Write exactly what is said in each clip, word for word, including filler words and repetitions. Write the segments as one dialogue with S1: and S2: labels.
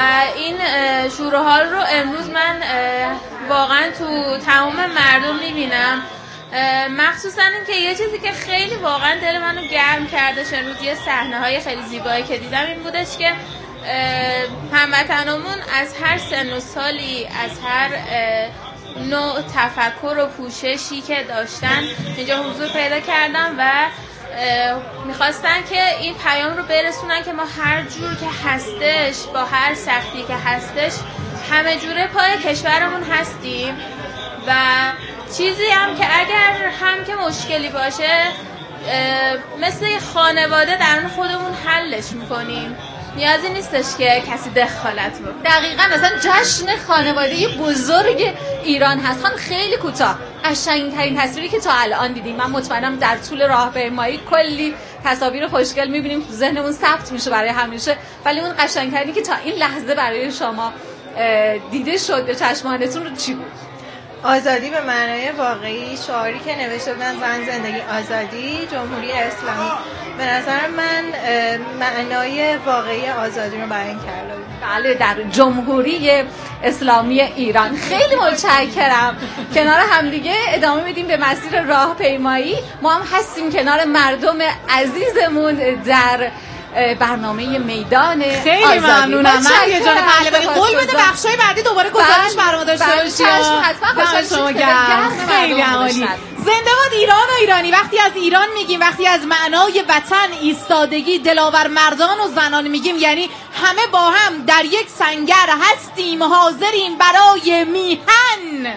S1: این شور و حال رو امروز من واقعا تو تمام مردم میبینم، مخصوصا این که یه چیزی که خیلی واقعا دل منو گرم کردش امروز، یه صحنه های خیلی زیبایی که دیدم این بودش که هموطنامون از هر سن و سالی، از هر نوع تفکر و پوششی که داشتن اینجا حضور پیدا کردن و میخواستن که این پیام رو برسونن که ما هر جور که هستش، با هر سختی که هستش، همه جوره پای کشورمون هستیم و چیزی هم که اگر هم که مشکلی باشه مثل خانواده درون خودمون حلش میکنیم، نیازی نیستش که کسی دخالت بکنه.
S2: دقیقاً مثلا جشن خانوادگی بزرگ ایران هست. خان خیلی کوتاه قشنگ‌ترین تصویری که تا الان دیدیم، من مطمئنم در طول راهپیمایی کلی تصاویر خوشگل می‌بینیم تو ذهنمون ثبت میشه برای همیشه، ولی اون قشنگ‌ترینی که تا این لحظه برای شما دیده شد به چشمانتون رو چی بود؟
S3: آزادی به معنای واقعی، شعاری که نوشته بودن زن زندگی آزادی جمهوری اسلامی. به نظر من معنای واقعی آزادی رو بیان کرده بود.
S2: بله، در جمهوری اسلامی ایران. خیلی متشکرم. کنار همدیگه ادامه میدیم به مسیر راهپیمایی. ما هم هستیم کنار مردم عزیزمون در برنامه میدان آزادی.
S4: خیلی ممنونم. من یه جان پهلوانی قول بده بخشای بعدی دوباره گزارش برام داشته باشی.
S2: حتما خوشحال میشم.
S4: خیلی عالی. زنده باد ایران و ایرانی. وقتی از ایران میگیم، وقتی از معنای وطن، ایستادگی، دلاور مردان و زنان میگیم، یعنی همه با هم در یک سنگر هستیم، حاضریم برای میهن.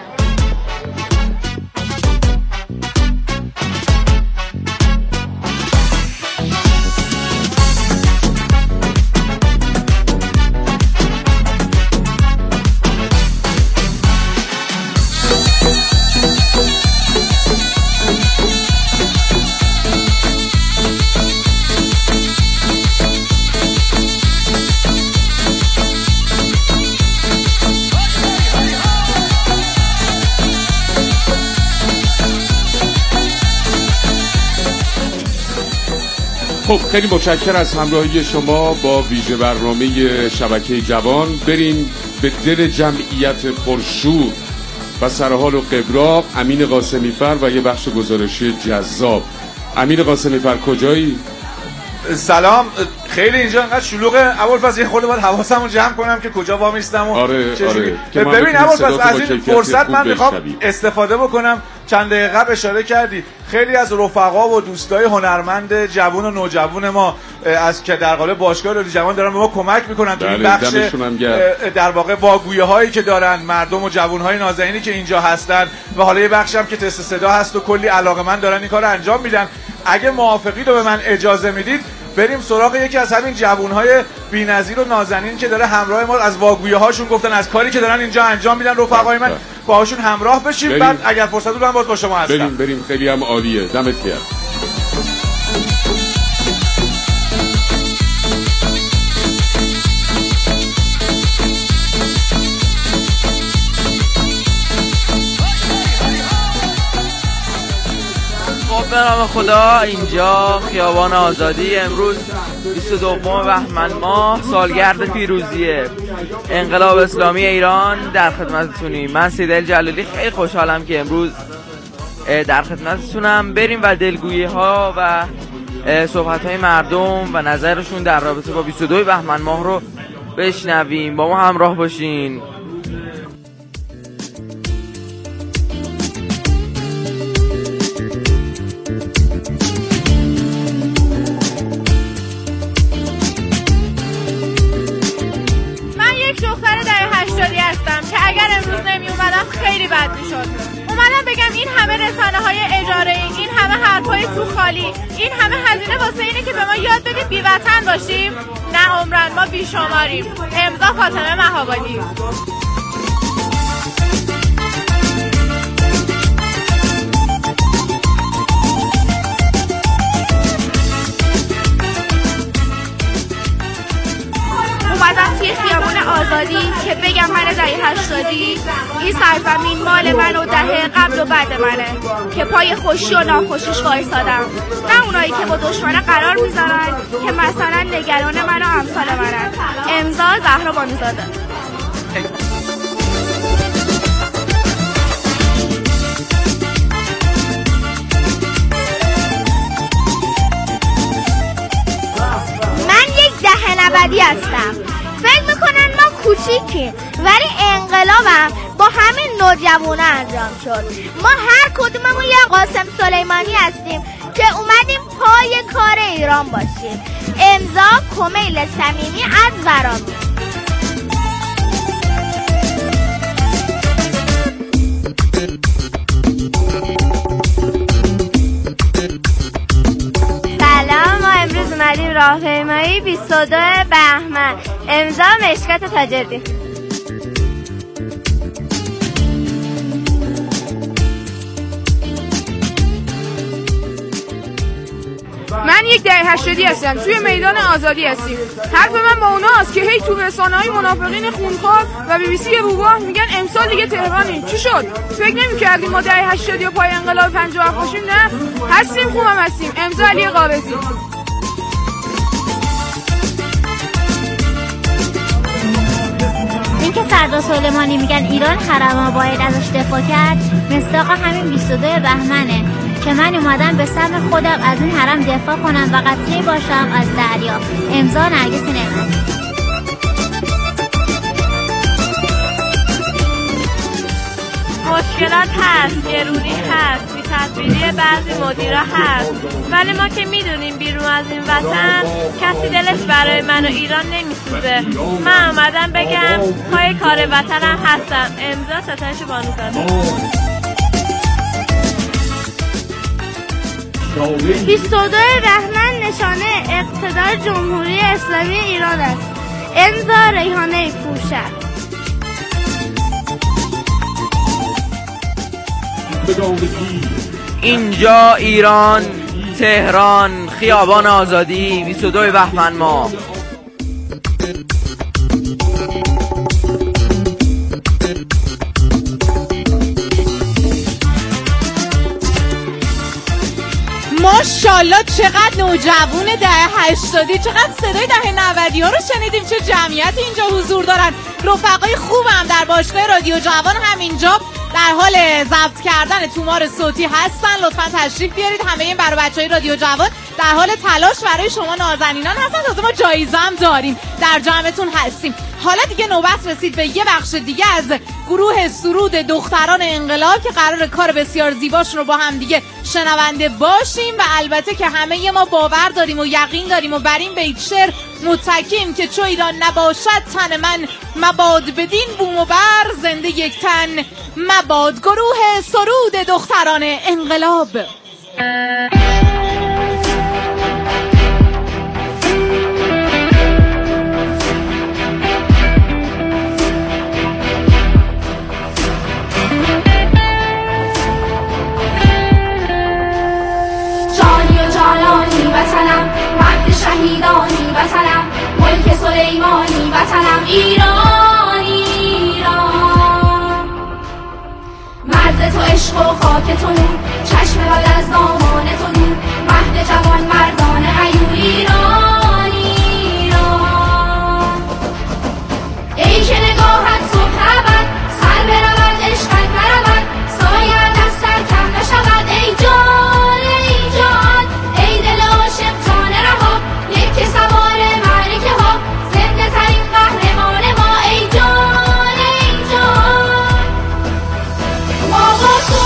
S5: خب خیلی متشکرم از همراهی شما با ویژه برنامه شبکه جوان. بریم به دل جمعیت پرشور و سرحال و قبراق. امین قاسمی فر و یه بخش گزارشی جذاب. امین قاسمی فر کجایی؟
S6: سلام. خیلی اینجا انقدر شلوغه ابوالفضل، یه خورده باید حواسمو جمع کنم که کجا وامیستم و
S5: آره آره.
S6: ببین ابوالفضل، از این فرصت من میخوام استفاده بکنم. چند دقیقه قبل اشاره کردی خیلی از رفقا و دوستای هنرمند جوان و نوجوان ما از که در قالب باشگاه رادیو جوان دارن به ما کمک میکنن تو این بخش در واقع واگویه هایی که دارن مردم و جوان های نازنینی که اینجا هستن، و حالا یه بخشم که تست صدا هست و کلی علاقه‌مند دارن این کارو انجام میدن. اگه موافقید و به من اجازه میدید بریم سراغ یکی از همین جوانهای بی‌نظیر و نازنین که داره همراه ما، از واگویه هاشون گفتن، از کاری که دارن اینجا انجام میدن رفقای من، باهاشون همراه بشیم. بریم. بعد اگر فرصت بود من باز با شما هستم.
S5: بریم بریم خیلی هم عالیه. دمت گرم.
S7: به نام خدا، اینجا خیابان آزادی. امروز بیست و دوم بهمن ماه، سالگرد پیروزی انقلاب اسلامی ایران. در خدمتتونیم. من سیدل جلالی، خیلی خوشحالم که امروز در خدمتتونم. بریم و دلگویی ها و صحبت های مردم و نظرشون در رابطه با بیست و دو بهمن ماه رو بشنویم. با ما همراه باشین.
S1: خیلی بد میشد. اومدم بگم این همه رسانه های اجاره ای، این همه حرفای تو خالی، این همه هزینه واسه اینه که به ما یاد بدید بی وطن باشیم. نه عمرن، ما بیشماریم. امضا فاطمه مهابادی. اومدم توی
S8: توی خیابون آزادی که بگم من دهه هشتادی این سرزمین مال من و دهه قبل و بعد منه که پای خوشی و ناخوشیش وایسادم، نه اونایی که با دشمن قرار میذارن که مثلا نگران من و امثال منن. امضا زهرا بانوزاده.
S9: نودی هستم. فکر میکنن ما کوچیکیم ولی انقلابم با همین نوجوانه انجام شد. ما هر کدوممون یه قاسم سلیمانی هستیم که اومدیم پای کار ایران باشیم. امضا کمیل صمیمی از ورامین.
S10: امروز اومدیم راهپیمایی بیست و دو بهمن. امضا مشکات تاج‌الدین.
S11: من یک دهه هشتادی هستم. توی میدان آزادی هستیم. حرف من با اوناست که هی تو رسانه‌های منافقین خونخوار و بی بی سی روباه میگن امسال دیگه تهرانی. چی شد؟ فکر نمی‌کردیم ما دهه هشتادی و پای انقلاب پنجاه و هفت باشیم؟ نه هستیم، خوبم هستیم. امضا علی قابسی.
S9: این که سردار سلیمانی میگن ایران حرما باید ازش دفاع کرد مصداق همین بیست و دو بهمنه که من اومدم به سهم خودم از این حرم دفاع کنم و قطره باشم از دریا. امضا نرگس نعمتی.
S10: مشکلات هست، گرونی هست، بی تدبیری بعضی مدیرا هست، ولی ما که میدونیم بیرون از این وطن کسی دلش برای من و ایران نمیسوزه. من اومدم بگم پای کار وطنم هستم. امضا ستایش بانوزاده.
S9: بیست و دو بهمن نشانه اقتدار جمهوری اسلامی ایران است. امضا ریحانه پوشک.
S7: اینجا ایران، تهران، خیابان آزادی، بیست و دو بهمن ماه.
S4: ماشاءالله چقدر نوجوان دهه هشتادی، چقدر صدای دهه نودی ها رو شنیدیم، چه جمعیت اینجا حضور دارن. رفقای خوبم در باشگاه رادیو جوان هم اینجا در حال ضبط کردن تومار صوتی هستن. لطفا تشریف بیارید. همه این برای بچهای رادیو جوان در حال تلاش برای شما نازنینان هستن. تازه ما جایزه هم داریم، در جمعتون هستیم. حالا دیگه نوبت رسید به یه بخش دیگه از گروه سرود دختران انقلاب که قرار کار بسیار زیباشون رو با هم دیگه شنونده باشیم و البته که همه ما باور داریم و یقین داریم و بر این بیت شعر متکیم که چو ایران نباشد تن من مباد بدین بوم و بر زنده یک تن مباد. گروه سرود دختران انقلاب.
S12: وطنم مرد شهیدانی وطنم ملک سلیمانی وطنم ایران ایران. مرد تو عشق و خاک تو نور چشم بد از دامان تو نور مهد جوان مردان غیور ایران ایران. ای که نگاهت صبح ابد سر برود عشقت نرود سایه از سر کم نشود. ای جان ای جان ای دل عاشق جان رها یک سوار معرکه ها زنده ترین قهرمان ما. ای جان ای جان ما با تو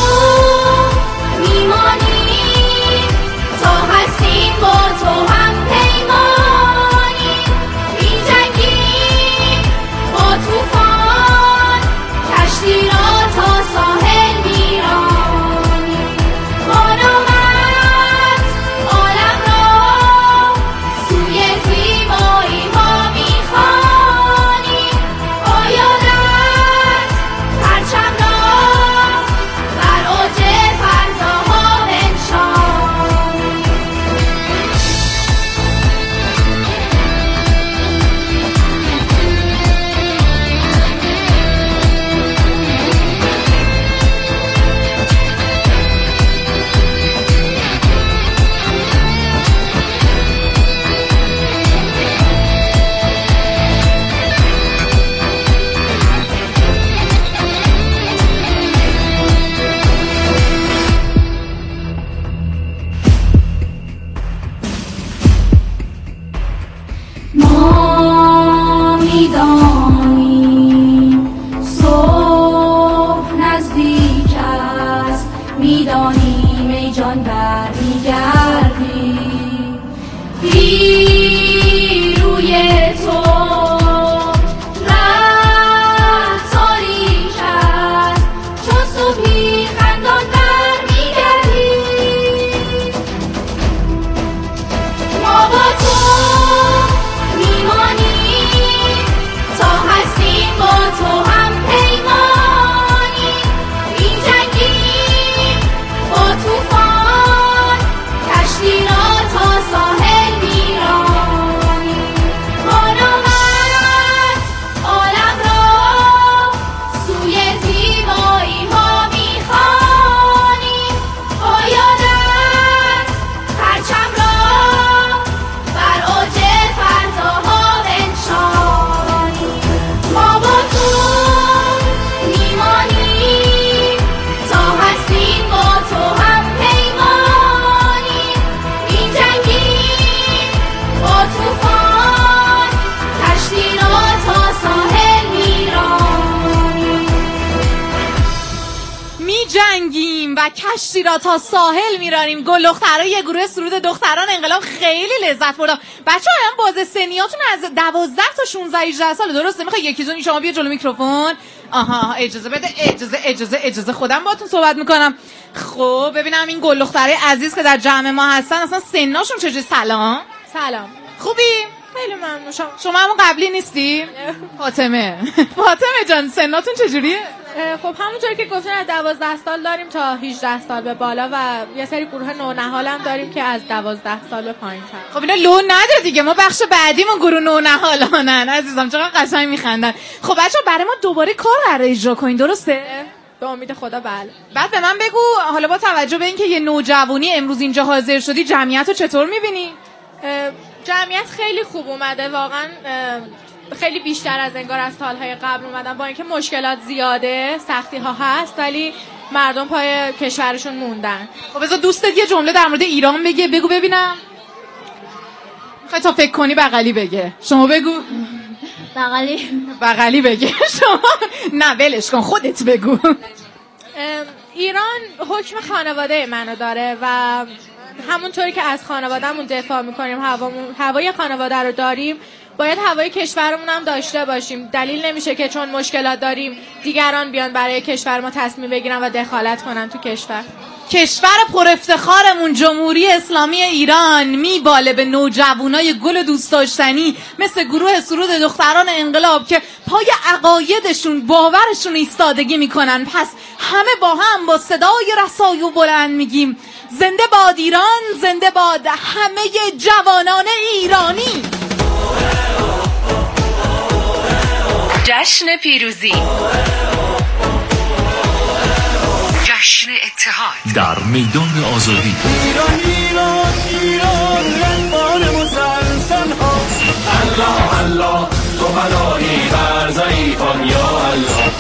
S12: میمانیم تا هستیم با تو هم پیمانیم میجنگیم با تو پیمانیم صبح نزدیک است میدانیم ای جان برمیگردی روی تو ره تاریک است چون صبحی خندان برمیگردی ما با تو میمانیم تا هستیم با تو هم پیمانیم میجنگیم با توفان کشتی را تا ساحل میرانیم با نامت عالم را سوی زیبایی ها میخوانیم با یادت پرچم را بر اوج فرداها بنشانیم ما با تو میمانیم تا هستیم با تو هم پیمانیم میجنگیم با توفان کشتی را تا ساحل میرانیم
S4: می جنگیم و کشتی را تا ساحل میرانیم. گل دخترای یه گروه سرود دختران انقلاب خیلی لذت بردم. بچه‌ها هم باز سنیاتون از دوازده تا شانزده هجده سال درسته؟ میخوای یکیتون شما بیا جلو میکروفون. آها اجازه بده، اجازه اجازه اجازه خودم باهاتون صحبت میکنم. خب ببینم این گل دخترای عزیز که در جمع ما هستن اصلا سناشون چجوری؟ سلام.
S11: سلام.
S4: خوبی؟
S11: خیلی ممنون. شما
S4: شما همون قبلی نیستی؟ فاطمه. فاطمه جان سناتون چجوریه؟
S11: خب همونطور که گفتن از دوازده سال داریم تا هجده سال به بالا و یه سری گروه نونهال هم داریم که از دوازده سال به پایین تر.
S4: خب اینا لو نداره دیگه، ما بخش بعدیمون گروه نونهالانن عزیزم. چقدر قشنگ میخندن. خب بچه‌ها برای ما دوباره کار قراره اجرا کنین درسته؟
S11: به امید خدا بله.
S4: بعد به من بگو حالا با توجه به اینکه یه نوجوانی امروز اینجا حاضر شدی جمعیت رو چطور میبینی؟
S11: جمعیت خیلی خوب اومده واقعا، خیلی بیشتر از انگار از سالهای قبل اومدن، با اینکه مشکلات زیاده سختی ها هست ولی مردم پای کشورشون موندن.
S4: خب بذار دوستت یه جمله در مورد ایران بگه، بگو ببینم. میخوای تا فکر کنی بغلی بگه، شما بگو.
S9: بغلی
S4: بغلی بگه شما. نه ولش کن خودت بگو.
S11: ایران حکم خانواده منو داره و همونطوری که از خانوادهمون دفاع میکنیم، هوامون هوای خانواده رو داریم، باید هوای کشورمون هم داشته باشیم. دلیل نمیشه که چون مشکلات داریم دیگران بیان برای کشور ما تصمیم بگیرن و دخالت کنن تو کشور.
S4: کشور پر افتخارمون جمهوری اسلامی ایران میباله به نوجوانای گل دوست داشتنی مثل گروه سرود دختران انقلاب که پای عقایدشون باورشون ایستادگی میکنن. پس همه با هم با صدای رسای و بلند میگیم زنده باد ایران، زنده باد همه جوانان ایرانی.
S13: جشن پیروزی، جشن اتحاد
S14: در میدان آزادی.
S15: ایران ایران ایران رنبان مسلسل ها. الله الله تو بلایی بر ضعیفان یا الله.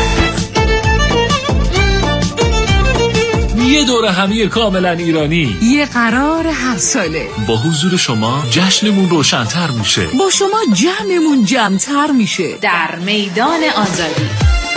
S14: یه دوره همی کاملا ایرانی،
S13: یه قرار هر ساله.
S14: با حضور شما جشنمون روشن‌تر میشه،
S13: با شما جمعمون جمع‌تر میشه در میدان آزادی.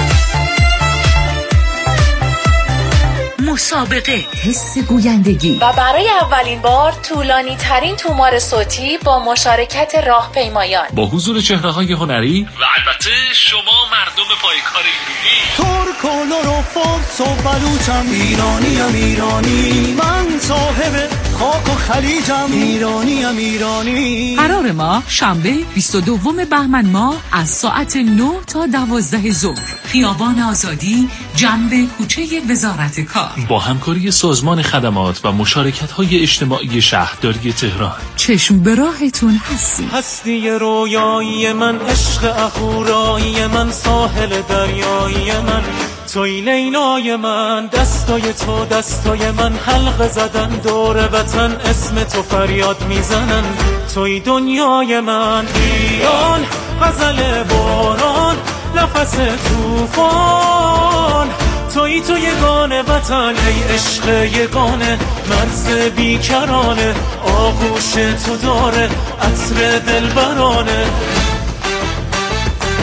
S13: مسابقه، حس گویندگی
S16: و برای اولین بار طولانی ترین تومار صوتی با مشارکت راهپیمایان،
S14: با حضور چهره‌های هنری و البته شما مردم پایکار ایرانی.
S15: ترک و فارس و بلوچم ایرانیم ایرانی، من صاحب خاک و خلیجم ایرانیم ایرانی.
S13: قرار ما شنبه بیست و دوم بهمن ماه از ساعت نه تا دوازده ظهر، خیابان آزادی، جنب کوچه وزارت کار،
S14: با همکاری سازمان خدمات و مشارکت‌های اجتماعی شهرداری تهران.
S13: چشم به راهتون هستیم.
S15: هستی رویایی من، عشق اخورایی من، ساحل دریایی من، توی لیلای من، دستای تو دستای من، حلقه زدن دور وطن، اسم تو فریاد میزنن، توی دنیای من. ایران غزل باران، نفس توفان، توی تو یگانه وطن، ای عشق یگانه، مرز بیکرانه، آغوش تو داره عطر دلبرانه.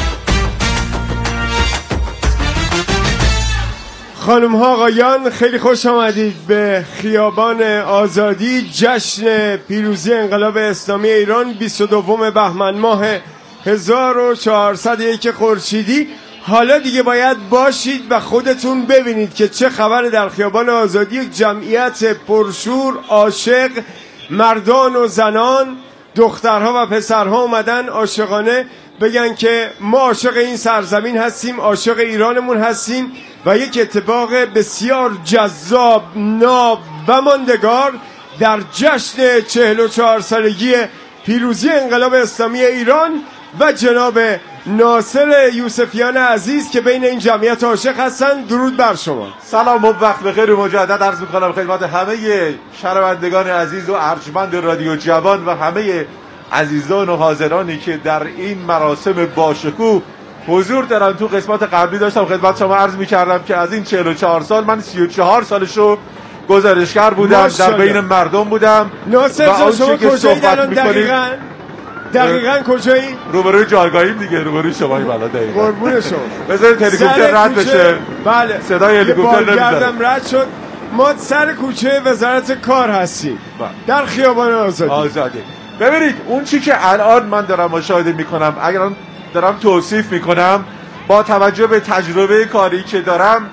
S17: خانم ها آقایان، خیلی خوش آمدید به خیابان آزادی، جشن پیروزی انقلاب اسلامی ایران بیست و دوم بهمن ماه هزار و چهارصد و یک خورشیدی. حالا دیگه باید باشید و خودتون ببینید که چه خبر در خیابان آزادی. یک جمعیت پرشور، عاشق، مردان و زنان، دخترها و پسرها اومدن عاشقانه بگن که ما عاشق این سرزمین هستیم، عاشق ایرانمون هستیم. و یک اتفاق بسیار جذاب، ناب و ماندگار در جشن چهل و چهار سالگی پیروزی انقلاب اسلامی ایران و جناب ناصر یوسفیان عزیز که بین این جمعیت عاشق هستن. درود بر شما.
S6: سلام و وقت بخیر و مجدد عرض می‌کنم خدمت همه شنوندگان عزیز و ارجمند رادیو جوان و همه عزیزان و حاضرانی که در این مراسم باشکوه حضور دارن. تو قسمت قبلی داشتم خدمت شما عرض می‌کردم که از این چهل و چهار سال من سی و چهار سالشو گزارشگر بودم، در بین مردم بودم.
S17: ناصر جان شما کجایی الان دقیقاً؟ دقیقاً کجایی؟
S6: روبروی جایگاهیم دیگه، روبروی شمایی بالا دقیقاً.
S17: قربون شما.
S6: بذارید هلیکوپتر رد بشه.
S17: بله.
S6: صدای هلیکوپتر نمیذاره.
S17: رد شد. ما سر کوچه وزارت کار هستیم. در خیابان آزادی.
S6: آزادی. ببینید اون چی که الان من دارم مشاهده میکنم، اگر دارم توصیف میکنم با توجه به تجربه کاری که دارم،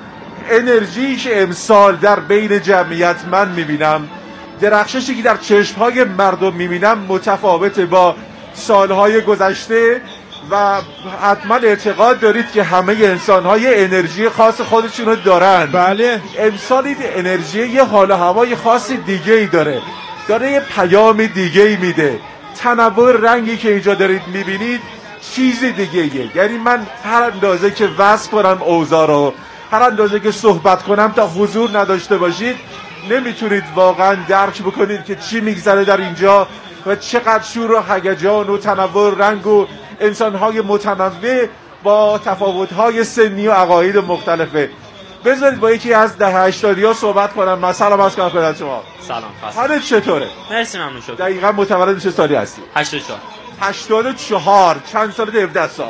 S6: انرژی که امسال در بین جمعیت من میبینم، درخششی که در چشمهای مردم میبینم متفاوته با سالهای گذشته و حتما اعتقاد دارید که همه انسان‌های انرژی خاص خودشون رو دارن.
S17: بله.
S6: امسال این انرژی یه حال و هوای خاص دیگه ای داره، داره یه پیام دیگه ای میده. تنوع رنگی که اینجا دارید میبینید چیز دیگه ایه. یعنی من هر اندازه که وصف کنم اوضاع رو، هر اندازه که صحبت کنم تا حضور نداشته باشید نمیتونید واقعا درک بکنید که چی میگذره در اینجا و چقدر شور و هیجان و تنوع رنگ و انسانهای متنوع با تفاوت‌های سنی و عقاید مختلفه. بذارید با یکی از ده هشتادی ها صحبت کنم. من سلام عرض کنم خدمت شما.
S18: سلام.
S6: حالت چطوره؟
S18: مرسی ممنون شد.
S6: دقیقاً متولد چه سالی هستی؟
S18: هشتاد و چهار.
S6: هشتاد و چهار. چند سالت؟ هفده سال.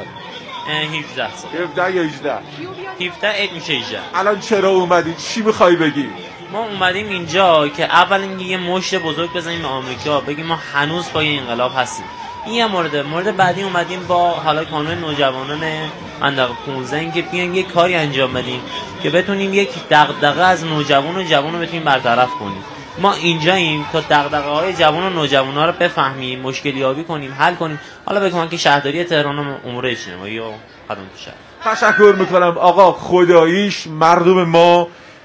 S18: هفده سال.
S6: هفده یا هجده؟
S18: هفده عید میشه هجده.
S6: الان چرا اومدی؟ چی میخوای بگی؟
S18: ما اومدیم اینجا که اول اینکه یه مشت بزرگ بزنیم به آمریکا، بگیم ما هنوز پای انقلاب هستیم. این یه مورد. مورد بعدی اومدیم با حالا کانون نوجوانان منطقه پانزده اینکه بیایم یه کاری انجام بدیم که بتونیم یک دغدغه از نوجوان و جوان رو بتونیم برطرف کنیم. ما اینجاییم تا دغدغه‌های جوان و نوجوان‌ها رو بفهمیم، مشکلیابی کنیم، حل کنیم. حالا بگم که شهرداری تهران و امور اجتماعی و خدمات شهر.
S6: تشکر میکنم آقا. خداییش مردم ما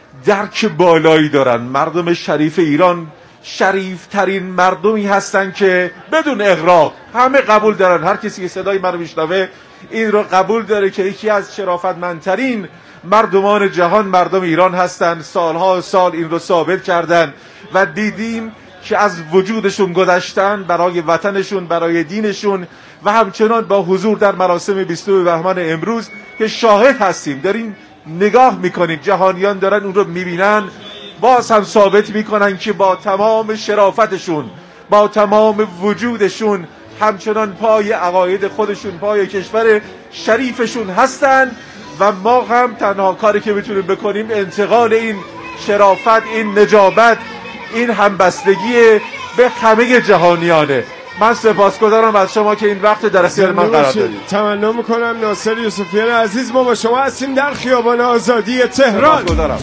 S6: درک بالایی دارن. مردم شریف ایران شریف ترین مردمی هستن که بدون اغراق همه قبول دارن. هر کسی که صدای من رو میشنوه این رو قبول داره که یکی از شرافتمندترین مردمان جهان مردم ایران هستن. سالها سال این رو ثابت کردن و دیدیم که از وجودشون گذشتن برای وطنشون، برای دینشون و همچنان با حضور در مراسم بیستم بهمن امروز که شاهد هستیم، داریم نگاه میکنیم، جهانیان دارن اون رو میبینن، باز هم ثابت میکنن که با تمام شرافتشون، با تمام وجودشون همچنان پای عقاید خودشون، پای کشور شریفشون هستن و ما هم تنها کاری که میتونیم بکنیم انتقال این شرافت، این نجابت، این همبستگی به همه جهانیانه. من سپاسگزارم از شما که این وقت در اختیار من قرار دادید.
S17: تمنا میکنم ناصر یوسفیان عزیز. ما با شما هستیم در خیابان آزادی تهران.
S6: سپاسگزارم.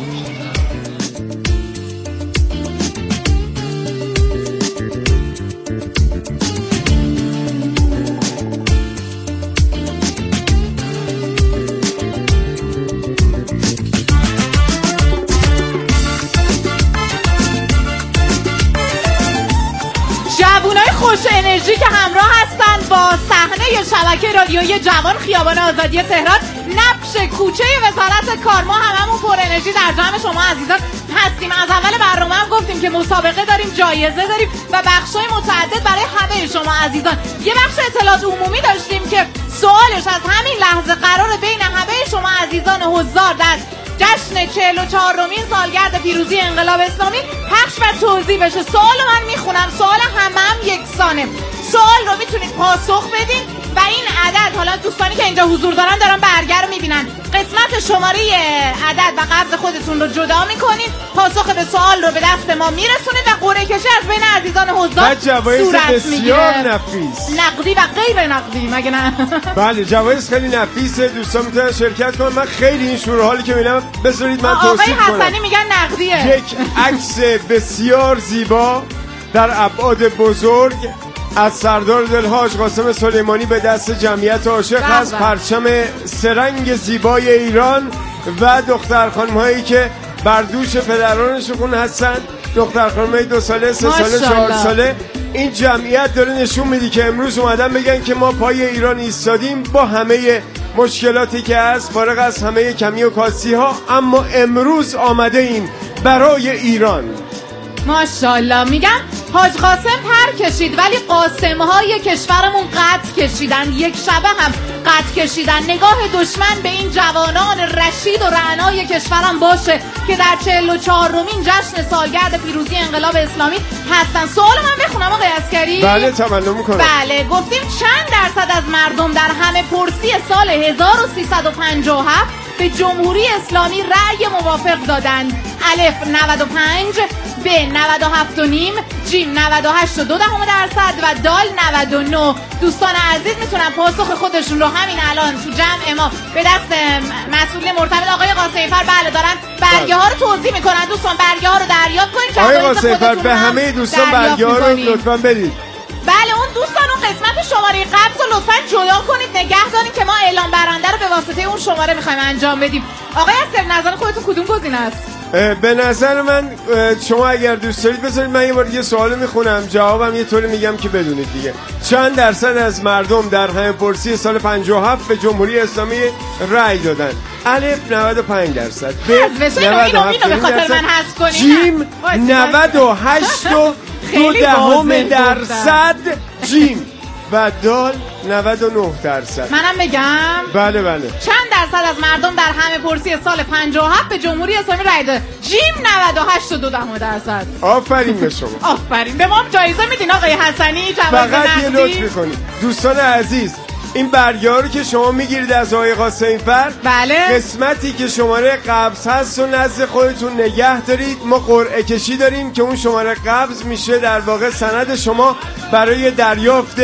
S4: خوش انرژی که همراه هستن با صحنه شبکه رادیویی جوان خیابان آزادی تهران، نبش کوچه وزارت کار. ما هممون پر انرژی در جمع شما عزیزان هستیم. از اول برنامه هم گفتیم که مسابقه داریم، جایزه داریم و بخشای متعدد برای همه شما عزیزان. یه بخش اطلاعات عمومی داشتیم که سوالش از همین لحظه قرار بین همه شما عزیزان حضار در جشن چهل و چهارمین سالگرد پیروزی انقلاب اسلامی پخش و توضیح بشه. سوال من میخونم، سوال همه هم یکسانه. سوال رو میتونید پاسخ بدین و این عدد، حالا دوستانی که اینجا حضور دارن دارن برگر رو میبینن، قسمت شماره عدد و قبض خودتون رو جدا میکنید، پاسخ به سوال رو به دست ما میرسونید و قرعه کشی از بین عزیزان حضار صورت
S17: بسیار نفیس،
S4: نقدی و غیر نقدی، مگه نه؟
S17: بله جوایز خیلی نفیسه، دوستان میتونن شرکت کنن. من خیلی این شور حالی که میبینم بذارید من توصیف کنم.
S4: آقای حسنی میگن نقدیه.
S17: یک عکس بسیار زیبا در ابعاد بزرگ از سردار دلها حاج قاسم سلیمانی به دست جمعیت عاشق از پرچم سرنگ زیبای ایران و دختر خانم هایی که بر دوش پدرانشون هستن، دختر خانم های دو ساله، سه ساله، چهار ساله. این جمعیت داره نشون میده که امروز اومدن بگن که ما پای ایران ایستادیم با همه مشکلاتی که هست، فارغ از همه کمی و کاسی ها، اما امروز آمده ایم برای ایران.
S4: ماشاءالله. میگم حاج قاسم پر کشید ولی قاسم های کشورمون قط کشیدن، یک شبه هم قط کشیدن. نگاه دشمن به این جوانان رشید و رعنای کشورم باشه که در چهل و چهارمین جشن سالگرد پیروزی انقلاب اسلامی هستن. سوال من بخونم آقای عسکری؟
S17: بله تمنا میکنم.
S4: بله گفتیم چند درصد از مردم در همه پرسی سال هزار و سیصد و پنجاه و هفت به جمهوری اسلامی رأی موافق دادند؟ الف نود و پنج، ب نود و هفت و نیم، جیم نود و هشت و دو دهم درصد و دال نود و نه. دوستان عزیز میتونن پاسخ خودشون رو همین الان تو جمع ما به دست مسئول مرتبط آقای قاسمی‌فر بله دارن برگه ها رو توضیح میکنن. دوستان برگه ها رو دریافت کنید.
S17: آقای قاسمی‌فر به همه دوستان برگه ها رو لطفاً بدید.
S4: بله اون دوستان اون قسمت شماره قبض رو لطفاً جدا کنید، نگه دارید که ما اعلام برنده رو به واسطه اون شماره میخوایم انجام بدیم. آقای عسکری نظر خودتون کدوم گزینه است؟
S17: به نظر من شما اگر دوست دارید بذارید من یه بار دیگه سوالو میخونم، جوابم یه طوری میگم که بدونید دیگه. چند درصد از مردم در همه پرسی سال پنجاه و هفت به جمهوری اسلامی رأی دادن؟ الف نود و پنج درصد، ب نود و هفت درصد، جیم نود و هشت و دو دهم درصد جیم و دال نود و نه درصد.
S4: منم بگم؟
S17: بله بله.
S4: چند درصد از مردم در همه پرسی سال پنجاه و هفت به جمهوری اسلامی رأی داد؟ جیم نود و هشت و دو دهم درصد.
S17: آفرین به شما.
S4: آفرین. به ما هم جایزه میدین آقای حسنی؟
S17: فقط یه لطف میکنید دوستان عزیز، این برگه ها رو که شما میگیرید از آقای قاسمی‌فر،
S4: بله،
S17: قسمتی که شماره قبض هست و نزد خودتون نگه دارید. ما قرعه کشی داریم که اون شماره قبض میشه در واقع سند شما برای دریافت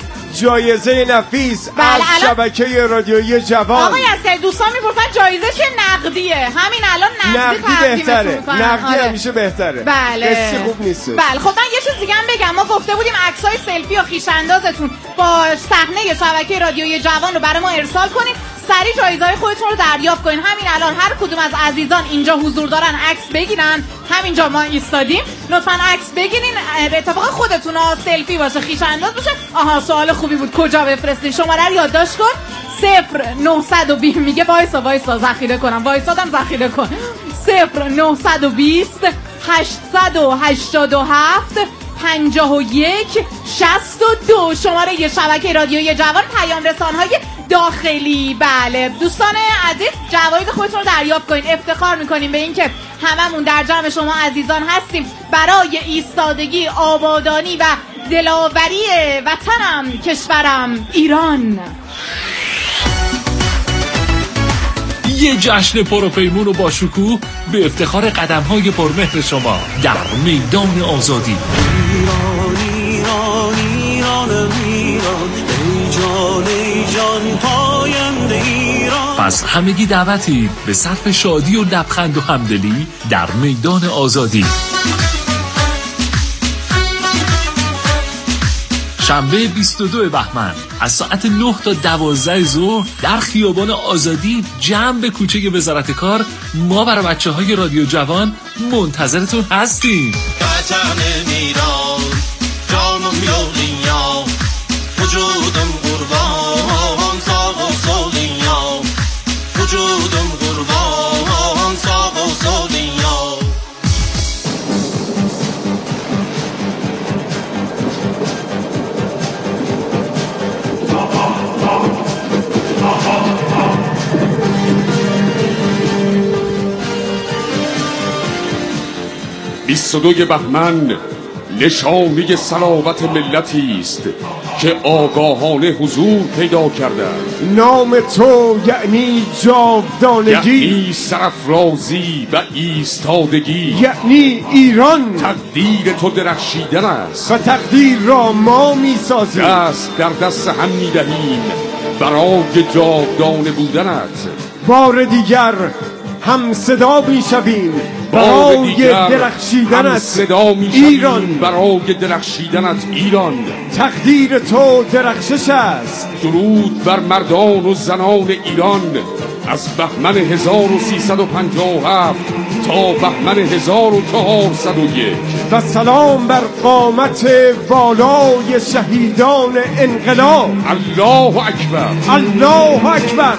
S17: جایزه نفیس
S4: بله
S17: از شبکه رادیویی جوان.
S4: آقای عسکری دوستان میپرسن جایزه چه نقدیه؟ همین الان نقدی,
S17: نقدی بهتره. نقدی
S4: آره.
S17: همیشه بهتره.
S4: بله.
S17: قصی خوب نیست.
S4: بله خب من یه چیز دیگه هم بگم. ما گفته بودیم عکسای سلفی و خویش اندازتون با صحنه شبکه رادیویی جوان رو برای ما ارسال کنید. سریع جایزه‌های خودتون رو دریافت کنین. همین الان هر کدوم از عزیزان اینجا حضور دارن عکس بگیرن. همینجا ما ایستادیم. لطفاً عکس بگیرین. به اتفاق خودتون ها سلفی باشه، خویش انداز باشه. آها سوال خوبی بود. کجا بفرستین؟ شماره رو یادداشت کن. صفر نهصد و بیست میگه وایسا وایسا ذخیره کنم. وایسادم ذخیره کن. صفر نهصد و بیست هشتصد و هشتاد و هفت پنجاه و یک شصت و دو شماره یه شبکه رادیویی جوان پیام رسان‌های داخلی. بله دوستان عزیز جوایز خودتون رو دریافت کنین. افتخار میکنیم به این که هممون در جمع شما عزیزان هستیم برای ایستادگی، آبادانی و دلاوری وطنم کشورم ایران.
S14: یه جشن پروپیمون و با شکوه به افتخار قدم‌های پرمهر شما در میدان آزادی.
S15: ایران ایران ایران ایران ای جان ای جان پاینده ایران.
S14: پس همگی دعوتی به صرف شادی و لبخند و همدلی در میدان آزادی. شنبه بیست و دو بهمن از ساعت نه تا دوازده ظهر در خیابان آزادی جمع به کوچه وزارت کار. ما برای بچه های رادیو جوان منتظرتون هستیم.
S15: وطن ایران جانم یولیا وجودم قربان ساق و سولیا وجودم قربان ساق و سولیا.
S5: بیست و دو بهمن نشانه صلابت ملتی است که آگاهانه حضور پیدا کردند.
S17: نام تو یعنی جاودانگی،
S5: یعنی سرافرازی و ایستادگی،
S17: یعنی ایران.
S5: تقدیر تو درخشیدن است
S17: و تقدیر را ما می سازیم.
S5: دست در دست هم می دهیم برای جاودانه بودنت.
S17: بار دیگر هم صدا می شویم برای درخشیدنت ایران.
S5: برای درخشیدنت ایران.
S17: تقدیر تو درخشش است.
S5: درود بر مردان و زنان ایران از بهمن هزار و سیصد و پنجاه و هفت تا بهمن هزار و چهارصد و یک
S17: و سلام بر قامت بالای شهیدان انقلاب.
S5: الله اکبر،
S17: الله اکبر.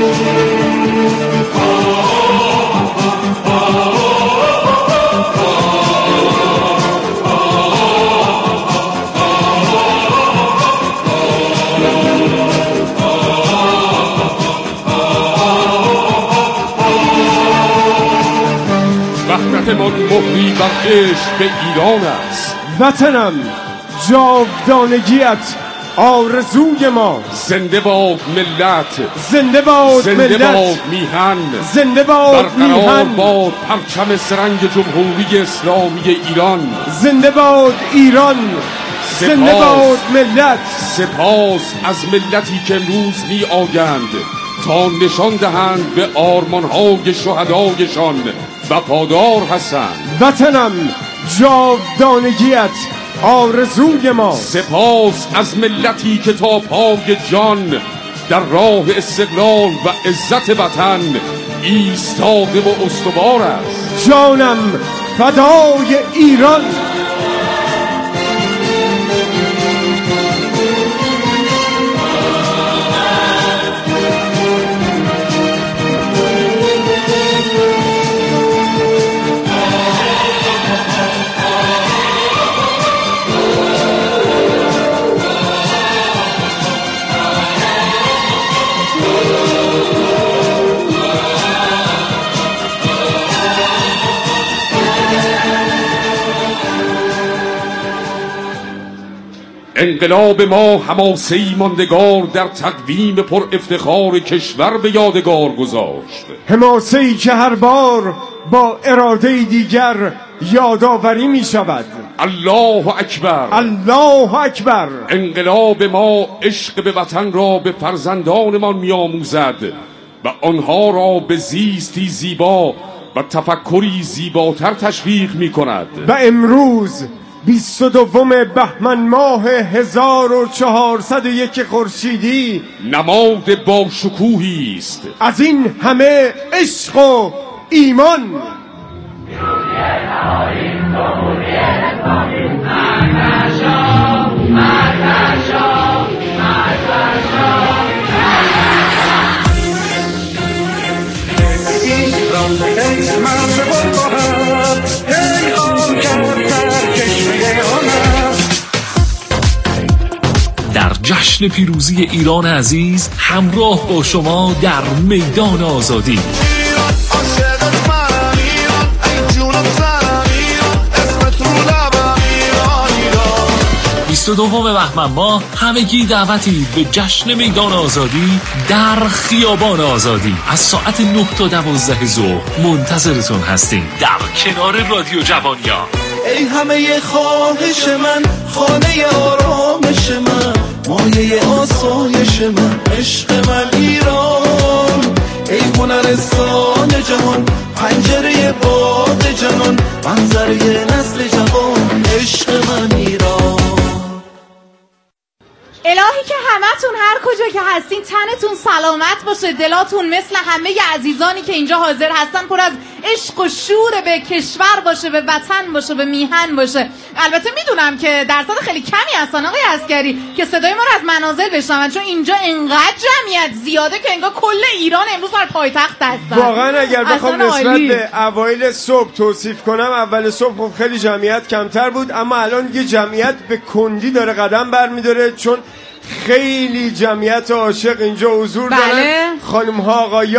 S5: وحدتمان مهری بر عشق به ایران است.
S17: وطنم جاودانگیت آرزوی ما.
S5: زنده باد ملت،
S17: زنده باد
S5: زنده
S17: ملت،
S5: باد میهن،
S17: زنده باد
S5: میهن.
S17: برقرار
S5: باد پرچم سرنگ جمهوری اسلامی ایران.
S17: زنده باد ایران، زنده باد ملت.
S5: سپاس از ملتی که امروز می آیند تا نشان دهند به آرمانهای شهدایشان وفادار هستند.
S17: وطنم جاودانگیت آرزوی ما.
S5: سپاس از ملتی که تا پای جان در راه استقلال و عزت وطن ایستاده و استوار است.
S17: جانم فدای ایران.
S5: انقلاب ما حماسه‌ای ماندگار در تقویم پر افتخار کشور به یادگار گذاشت.
S17: حماسه‌ای که هر بار با اراده دیگر یادآوری می شود.
S5: الله اکبر،
S17: الله اکبر.
S5: انقلاب ما عشق به وطن را به فرزندانمان می آموزد و آنها را به زیستی زیبا و تفکری زیباتر تشویق می کند.
S17: و امروز بیست و دوم بهمن ماه هزار و چهارصد و یک خورشیدی
S5: نماد با شکوهی است
S17: از این همه عشق و ایمان.
S14: در جشن پیروزی ایران عزیز همراه با شما در میدان آزادی. بیست و دوم بهمن ماه همگی دعوتی به جشن میدان آزادی در خیابان آزادی از ساعت نه تا دوازده ظهر منتظرتون هستیم در کنار رادیو جوانیا.
S15: ای همه خواهش من، خانه آرامش من، مایه آسایش من، عشق من ایران. ای هنرستان جهان، پنجره باد جنان، منظره نسل جوان، عشق من ایران.
S4: الهی که همتون هر کجا که هستین تنتون سلامت باشه، دلاتون مثل همه عزیزانی که اینجا حاضر هستن پر از عشق و شور به کشور باشه، به وطن باشه، به میهن باشه. البته میدونم که درصد خیلی کمی هستن آقای عسکری که صدای ما رو از منازل بشنون، چون اینجا انقدر جمعیت زیاده که انگار کل ایران امروز بر پایتخت هستن.
S17: واقعا اگر بخوام نسبت به اوایل صبح توصیف کنم، اول صبح خب خیلی جمعیت کمتر بود، اما الان دیگه جمعیت به کندی داره قدم برمی‌داره، چون خیلی جمعیت عاشق اینجا حضور
S4: بله.
S17: دارن. خانم ها آقایان